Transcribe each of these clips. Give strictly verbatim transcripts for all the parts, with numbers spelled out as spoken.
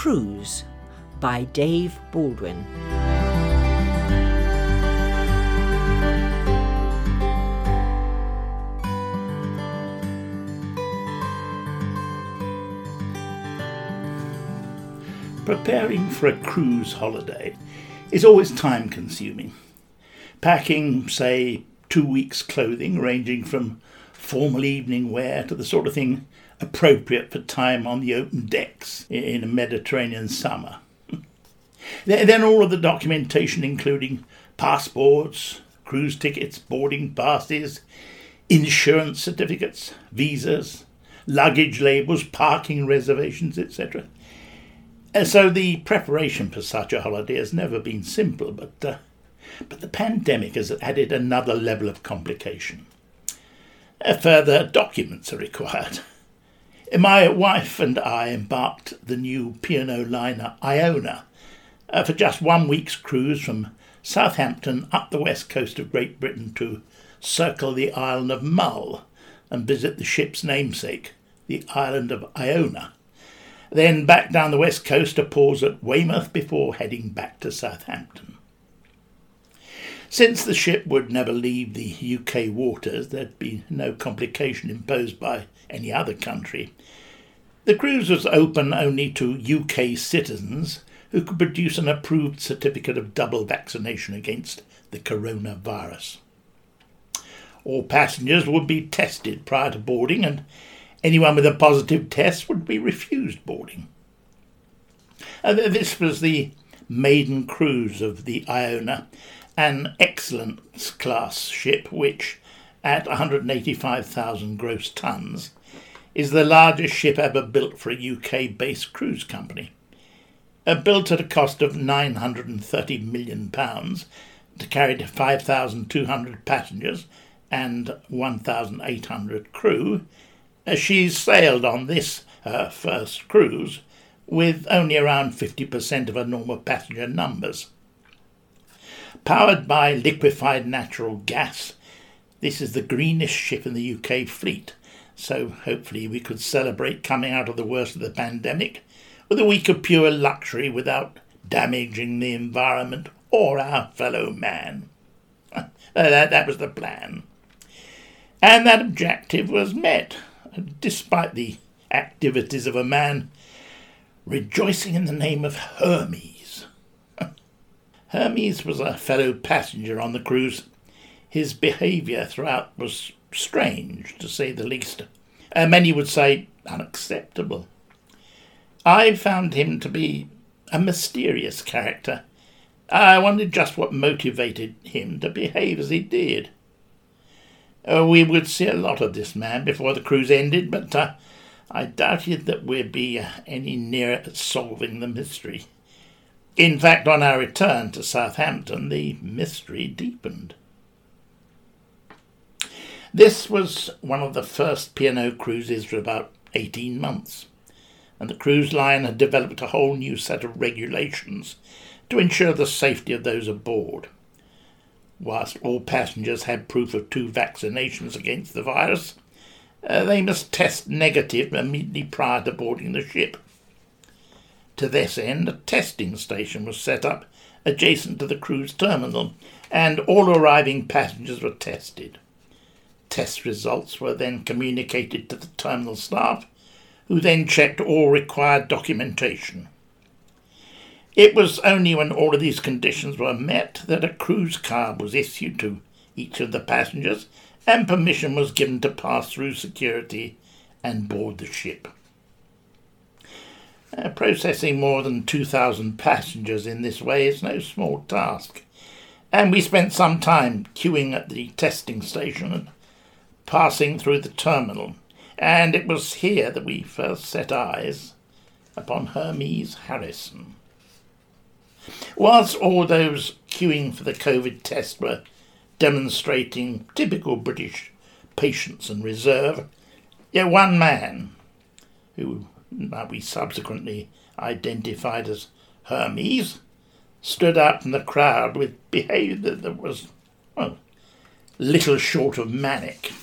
Cruise by Dave Baldwin. Preparing for a cruise holiday is always time-consuming. Packing, say, two weeks' clothing ranging from formal evening wear to the sort of thing appropriate for time on the open decks in a Mediterranean summer. Then all of the documentation including passports, cruise tickets, boarding passes, insurance certificates, visas, luggage labels, parking reservations, et cetera. So the preparation for such a holiday has never been simple, but uh, but the pandemic has added another level of complication. Uh, further documents are required. My wife and I embarked the new P and O liner Iona uh, for just one week's cruise from Southampton up the west coast of Great Britain to circle the island of Mull and visit the ship's namesake, the island of Iona. Then back down the west coast to pause at Weymouth before heading back to Southampton. Since the ship would never leave the U K waters, there'd be no complication imposed by any other country. The cruise was open only to U K citizens who could produce an approved certificate of double vaccination against the coronavirus. All passengers would be tested prior to boarding, and anyone with a positive test would be refused boarding. Uh, this was the maiden cruise of the Iona, an excellent class ship which, at one hundred eighty-five thousand gross tonnes, is the largest ship ever built for a U K-based cruise company. Uh, built at a cost of nine hundred thirty million pounds to carry five thousand two hundred passengers and one thousand eight hundred crew, uh, she's sailed on this, her first cruise, with only around fifty percent of her normal passenger numbers. Powered by liquefied natural gas, this is the greenest ship in the U K fleet, so hopefully we could celebrate coming out of the worst of the pandemic with a week of pure luxury without damaging the environment or our fellow man. that, that was the plan. And that objective was met, despite the activities of a man rejoicing in the name of Hermes. Hermes was a fellow passenger on the cruise. His behaviour throughout was strange, to say the least. Uh, many would say unacceptable. I found him to be a mysterious character. I wondered just what motivated him to behave as he did. Uh, we would see a lot of this man before the cruise ended, but uh, I doubted that we'd be uh, any nearer solving the mystery. In fact, on our return to Southampton, the mystery deepened. This was one of the first P and O cruises for about eighteen months, and the cruise line had developed a whole new set of regulations to ensure the safety of those aboard. Whilst all passengers had proof of two vaccinations against the virus, uh, they must test negative immediately prior to boarding the ship. To this end, a testing station was set up adjacent to the cruise terminal, and all arriving passengers were tested. Test results were then communicated to the terminal staff, who then checked all required documentation. It was only when all of these conditions were met that a cruise card was issued to each of the passengers, and permission was given to pass through security and board the ship. Uh, processing more than two thousand passengers in this way is no small task, and we spent some time queuing at the testing station and passing through the terminal, and it was here that we first set eyes upon Hermes Harrison. Whilst all those queuing for the COVID test were demonstrating typical British patience and reserve, yet one man, who we subsequently identified as Hermes, stood out from the crowd with behaviour that was, well, little short of manic.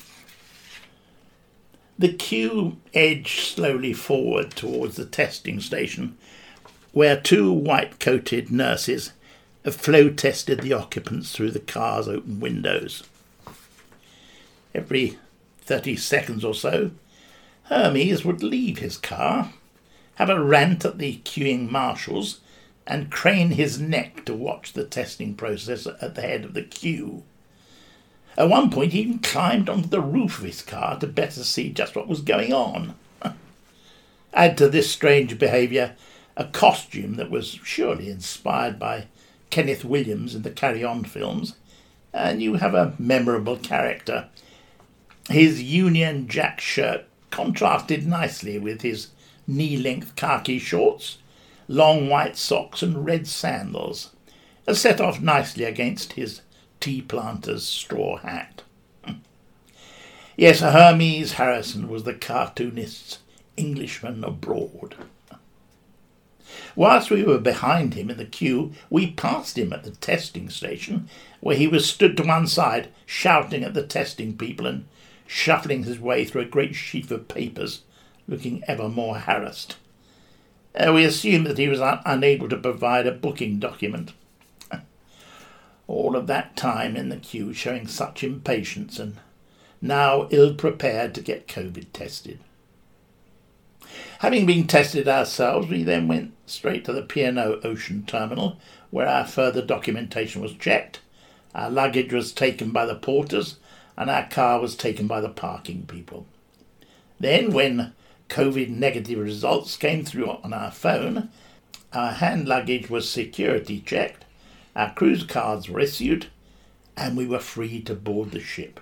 The queue edged slowly forward towards the testing station, where two white-coated nurses flow-tested the occupants through the car's open windows. Every thirty seconds or so, Hermes would leave his car, have a rant at the queuing marshals, and crane his neck to watch the testing process at the head of the queue. At one point he even climbed onto the roof of his car to better see just what was going on. Add to this strange behaviour a costume that was surely inspired by Kenneth Williams in the Carry On films, and you have a memorable character. His Union Jack shirt contrasted nicely with his knee-length khaki shorts, long white socks and red sandals, set off nicely against his tea planter's straw hat. Yes, Hermes Harrison was the cartoonist's Englishman abroad. Whilst we were behind him in the queue, we passed him at the testing station, where he was stood to one side, shouting at the testing people and shuffling his way through a great sheaf of papers, looking ever more harassed. Uh, we assumed that he was un- unable to provide a booking document. All of that time in the queue showing such impatience, and now ill-prepared to get COVID tested. Having been tested ourselves, we then went straight to the P and O Ocean Terminal, where our further documentation was checked, our luggage was taken by the porters, and our car was taken by the parking people. Then, when COVID negative results came through on our phone, our hand luggage was security checked, our cruise cards were issued, and we were free to board the ship.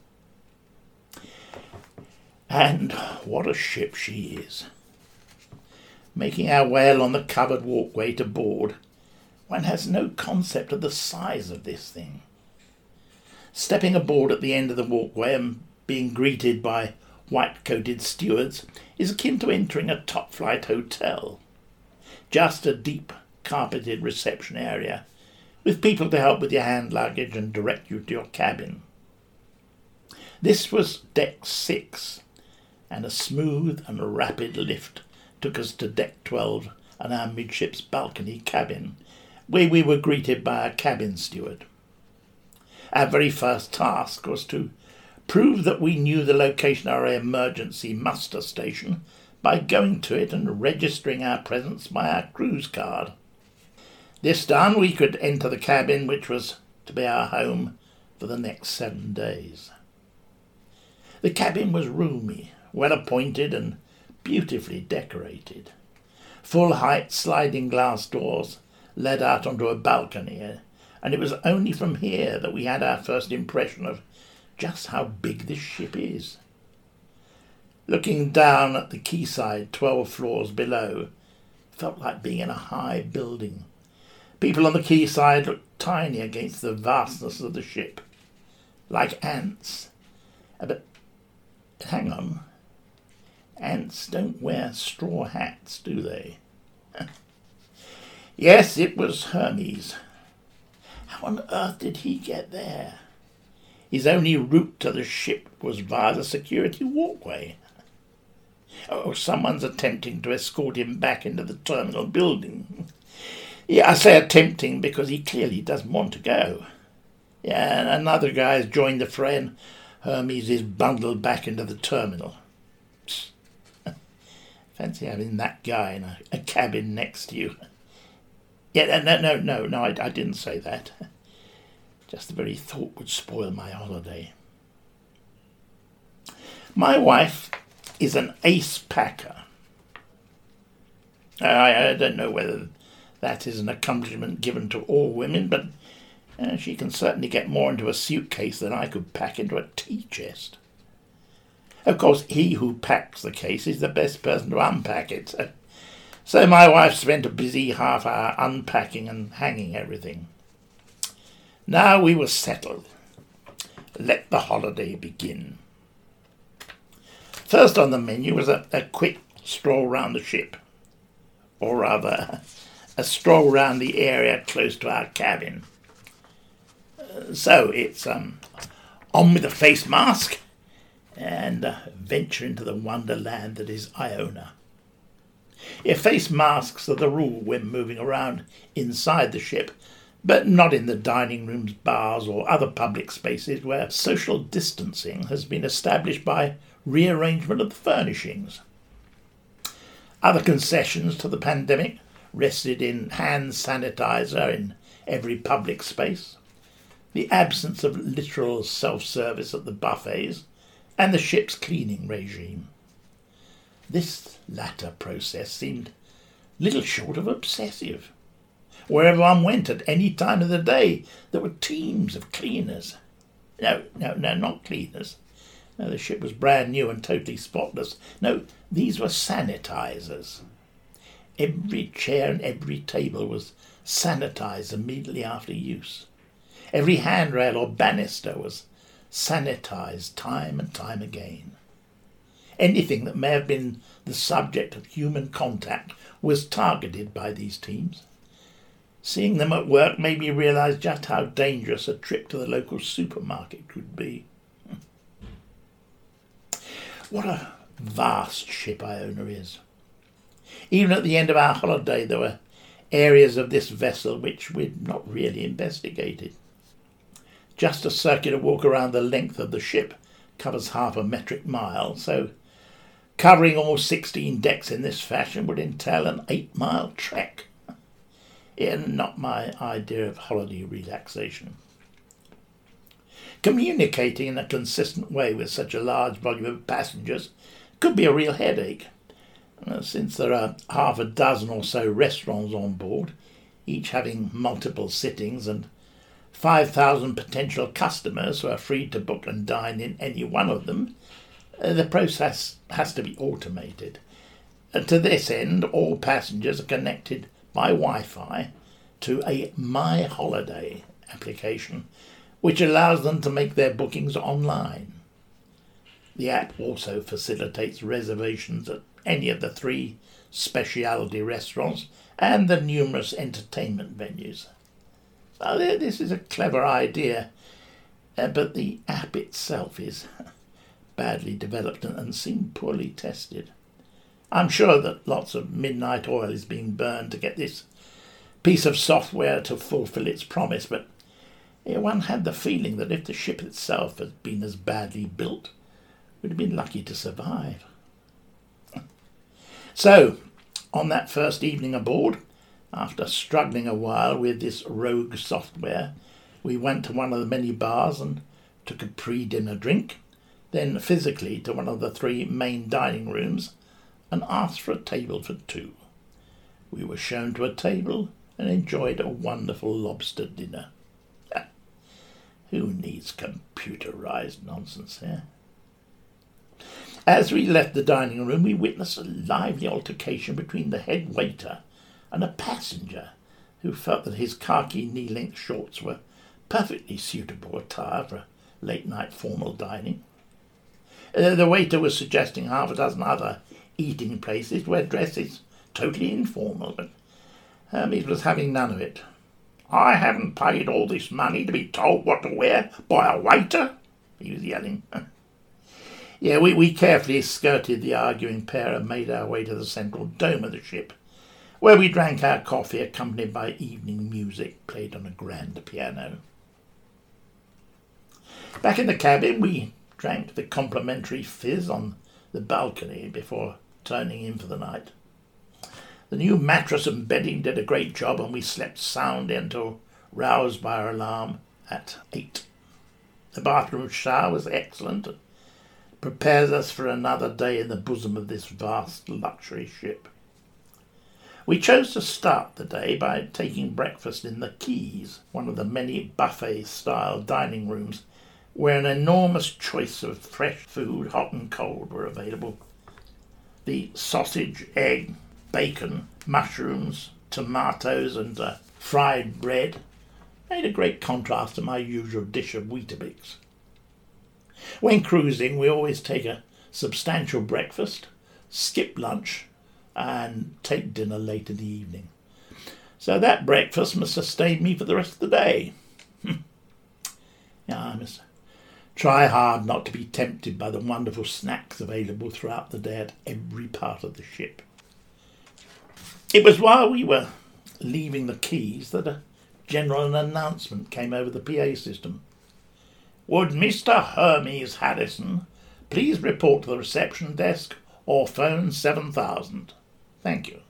And what a ship she is. Making our way along the covered walkway to board, one has no concept of the size of this thing. Stepping aboard at the end of the walkway and being greeted by white-coated stewards is akin to entering a top-flight hotel. Just a deep, carpeted reception area, with people to help with your hand luggage and direct you to your cabin. This was deck six, and a smooth and rapid lift took us to deck twelve and our midships balcony cabin, where we were greeted by a cabin steward. Our very first task was to prove that we knew the location of our emergency muster station by going to it and registering our presence by our cruise card. This done, we could enter the cabin, which was to be our home for the next seven days. The cabin was roomy, well appointed and beautifully decorated. Full-height sliding glass doors led out onto a balcony, and it was only from here that we had our first impression of just how big this ship is. Looking down at the quayside twelve floors below, felt like being in a high building. People on the quayside looked tiny against the vastness of the ship, like ants. But hang on, ants don't wear straw hats, do they? Yes, it was Hermes. How on earth did he get there? His only route to the ship was via the security walkway. Oh, someone's attempting to escort him back into the terminal building. Yeah, I say attempting because he clearly doesn't want to go. Yeah, and another guy has joined the fray and Hermes is bundled back into the terminal. Psst. Fancy having that guy in a, a cabin next to you. Yeah, no, no, no, no, I, I didn't say that. Just the very thought would spoil my holiday. My wife is an ace packer. I, I don't know whether that is an accomplishment given to all women, but uh, she can certainly get more into a suitcase than I could pack into a tea chest. Of course, he who packs the case is the best person to unpack it. So, so my wife spent a busy half hour unpacking and hanging everything. Now we were settled. Let the holiday begin. First on the menu was a, a quick stroll round the ship, or rather, a stroll round the area close to our cabin. Uh, so it's um, on with a face mask and uh, venture into the wonderland that is Iona. Yeah, face masks are the rule when moving around inside the ship, but not in the dining rooms, bars or other public spaces where social distancing has been established by rearrangement of the furnishings. Other concessions to the pandemic rested in hand sanitizer in every public space, the absence of literal self-service at the buffets, and the ship's cleaning regime. This latter process seemed little short of obsessive. Wherever one went at any time of the day, there were teams of cleaners. No, no, no, not cleaners. No, the ship was brand new and totally spotless. No, these were sanitizers. Every chair and every table was sanitized immediately after use. Every handrail or banister was sanitized time and time again. Anything that may have been the subject of human contact was targeted by these teams. Seeing them at work made me realise just how dangerous a trip to the local supermarket could be. What a vast ship Iona is. Even at the end of our holiday there were areas of this vessel which we'd not really investigated. Just a circular walk around the length of the ship covers half a metric mile, so covering all sixteen decks in this fashion would entail an eight-mile trek. Yeah, not my idea of holiday relaxation. Communicating in a consistent way with such a large volume of passengers could be a real headache. Since there are half a dozen or so restaurants on board, each having multiple sittings, and five thousand potential customers who are free to book and dine in any one of them, the process has to be automated. And to this end, all passengers are connected by Wi-Fi to a My Holiday application, which allows them to make their bookings online. The app also facilitates reservations at any of the three specialty restaurants and the numerous entertainment venues. So this is a clever idea, uh, but the app itself is badly developed and, and seemed poorly tested. I'm sure that lots of midnight oil is being burned to get this piece of software to fulfill its promise, but yeah, one had the feeling that if the ship itself had been as badly built, we'd have been lucky to survive. So, on that first evening aboard, after struggling a while with this rogue software, we went to one of the many bars and took a pre-dinner drink, then physically to one of the three main dining rooms and asked for a table for two. We were shown to a table and enjoyed a wonderful lobster dinner. Who needs computerised nonsense here? As we left the dining room, we witnessed a lively altercation between the head waiter and a passenger who felt that his khaki knee-length shorts were perfectly suitable attire for late-night formal dining. Uh, the waiter was suggesting half a dozen other eating places where dress is totally informal, but Hermes was having none of it. "I haven't paid all this money to be told what to wear by a waiter," he was yelling. Yeah, we, we carefully skirted the arguing pair and made our way to the central dome of the ship, where we drank our coffee accompanied by evening music played on a grand piano. Back in the cabin, we drank the complimentary fizz on the balcony before turning in for the night. The new mattress and bedding did a great job, and we slept soundly until roused by our alarm at eight. The bathroom shower was excellent and prepares us for another day in the bosom of this vast luxury ship. We chose to start the day by taking breakfast in the Keys, one of the many buffet-style dining rooms where an enormous choice of fresh food, hot and cold, were available. The sausage, egg, bacon, mushrooms, tomatoes and uh, fried bread made a great contrast to my usual dish of Weetabix. When cruising, we always take a substantial breakfast, skip lunch, and take dinner late in the evening. So that breakfast must sustain me for the rest of the day. Yeah, I must try hard not to be tempted by the wonderful snacks available throughout the day at every part of the ship. It was while we were leaving the quays that a general announcement came over the P A system. Would Mister Hermes Harrison please report to the reception desk or phone seven thousand? Thank you.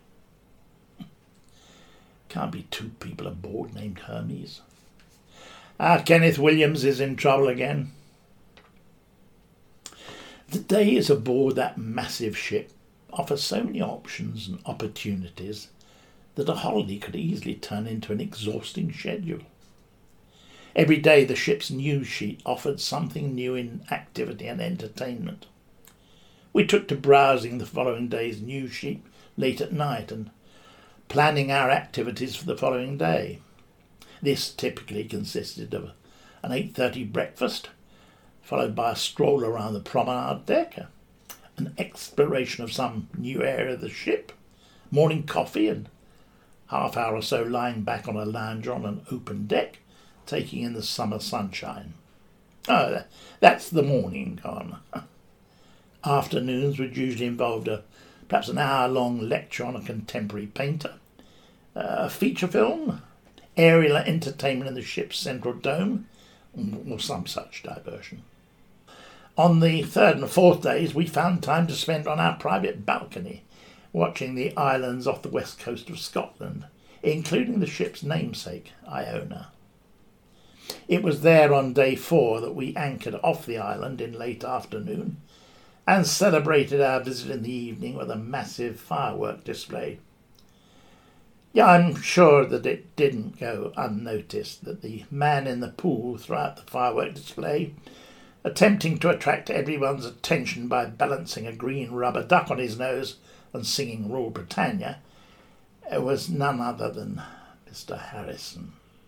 Can't be two people aboard named Hermes. Ah, Kenneth Williams is in trouble again. The days aboard that massive ship offer so many options and opportunities that a holiday could easily turn into an exhausting schedule. Every day the ship's news sheet offered something new in activity and entertainment. We took to browsing the following day's news sheet late at night and planning our activities for the following day. This typically consisted of an eight thirty breakfast, followed by a stroll around the promenade deck, an exploration of some new area of the ship, morning coffee, and half hour or so lying back on a lounger on an open deck, taking in the summer sunshine. Oh, that's the morning gone. Afternoons would usually involve a, perhaps an hour-long lecture on a contemporary painter, a feature film, aerial entertainment in the ship's central dome, or some such diversion. On the third and fourth days, we found time to spend on our private balcony, watching the islands off the west coast of Scotland, including the ship's namesake, Iona. It was there on day four that we anchored off the island in late afternoon and celebrated our visit in the evening with a massive firework display. Yeah, I'm sure that it didn't go unnoticed that the man in the pool throughout the firework display, attempting to attract everyone's attention by balancing a green rubber duck on his nose and singing Rule Britannia, was none other than Mister Harrison.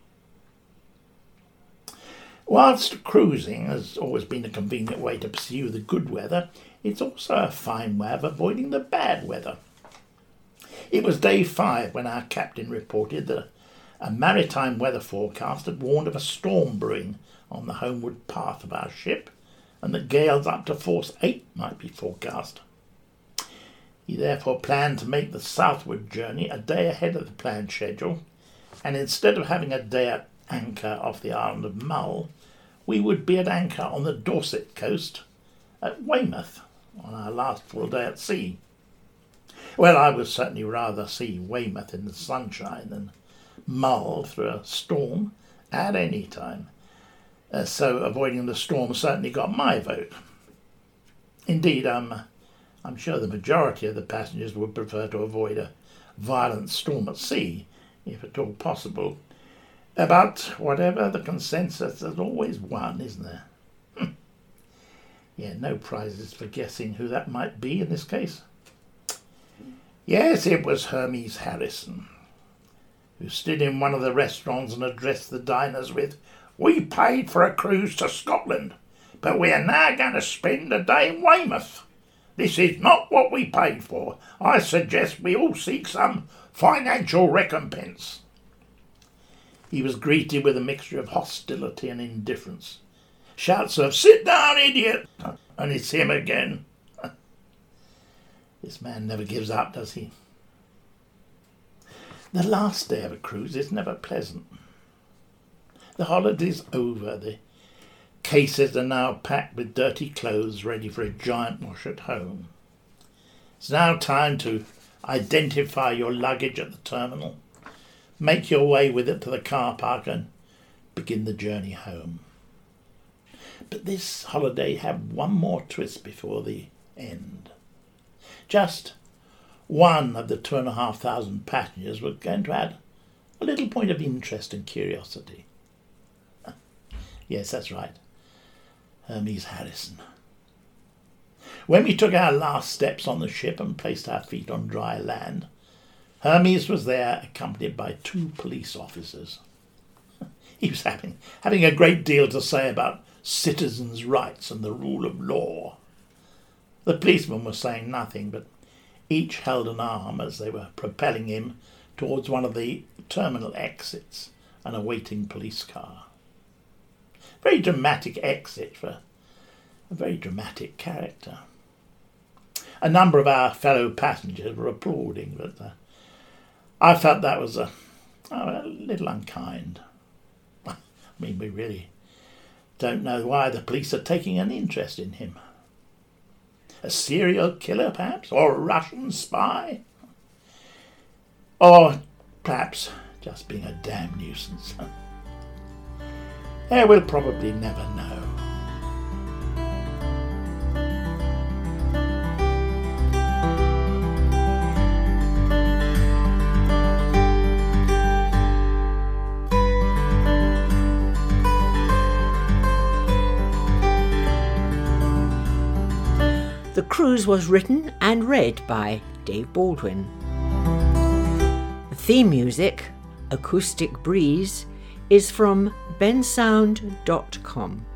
Whilst cruising has always been a convenient way to pursue the good weather, it's also a fine way of avoiding the bad weather. It was day five when our captain reported that a maritime weather forecast had warned of a storm brewing on the homeward path of our ship, and that gales up to force eight might be forecast. He therefore planned to make the southward journey a day ahead of the planned schedule, and instead of having a day at anchor off the island of Mull, we would be at anchor on the Dorset coast at Weymouth on our last full day at sea. Well, I would certainly rather see Weymouth in the sunshine than Mull through a storm at any time, uh, so avoiding the storm certainly got my vote. Indeed, um, I'm sure the majority of the passengers would prefer to avoid a violent storm at sea, if at all possible. But whatever the consensus, there's always one, isn't there? Yeah, no prizes for guessing who that might be in this case. Yes, it was Hermes Harrison, who stood in one of the restaurants and addressed the diners with, "We paid for a cruise to Scotland, but we are now going to spend a day in Weymouth. This is not what we paid for. I suggest we all seek some financial recompense." He was greeted with a mixture of hostility and indifference. Shouts of, "Sit down, idiot!" And it's him again. This man never gives up, does he? The last day of a cruise is never pleasant. The holiday's over. The cases are now packed with dirty clothes ready for a giant wash at home. It's now time to identify your luggage at the terminal, make your way with it to the car park and begin the journey home. But this holiday had one more twist before the end. Just one of the two and a half thousand passengers was going to add a little point of interest and curiosity. Yes, that's right. Hermes Harrison. When we took our last steps on the ship and placed our feet on dry land, Hermes was there accompanied by two police officers. He was having, having a great deal to say about citizens' rights and the rule of law. The policemen were saying nothing, but each held an arm as they were propelling him towards one of the terminal exits and a waiting police car. Very dramatic exit for a very dramatic character. A number of our fellow passengers were applauding, but uh, I felt that was a, oh, a little unkind. I mean, we really don't know why the police are taking an interest in him. A serial killer, perhaps? Or a Russian spy? Or perhaps just being a damn nuisance. Eh, we'll probably never know. The Cruise was written and read by Dave Baldwin. The theme music, Acoustic Breeze, is from bensound dot com.